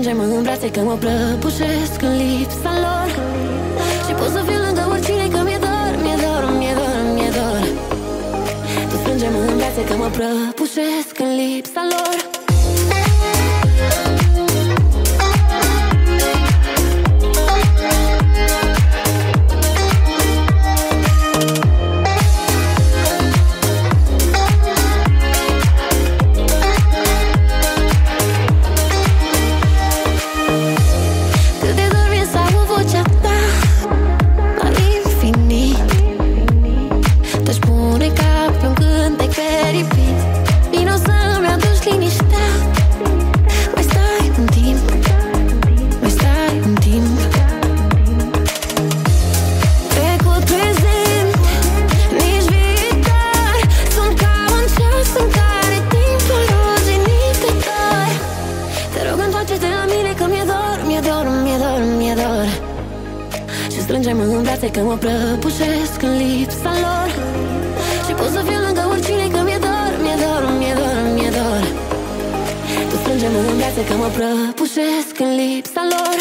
strângem în brațe că mă prăbușesc în lipsa lor. Și pot să fiu lângă oricine că mi-e dor, mi-e dor, mi-e dor, mi-e dor. Tu strângem în brațe că mă prăbușesc în lipsa lor. Că mă prăbușesc în lipsa lor. Și pot să fiu lângă oricine că mi-e dor, mi-e dor, mi-e dor, mi-e dor. Tu strângem în brațe că mă prăbușesc în lipsa lor.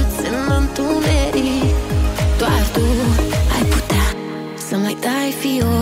Fiori